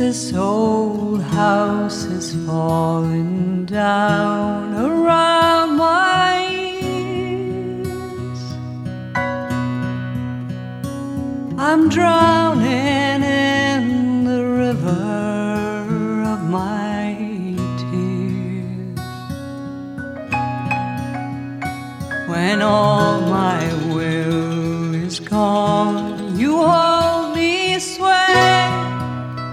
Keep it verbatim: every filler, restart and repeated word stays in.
This old house is falling down around my ears. I'm drowning in the river of my tears. When all my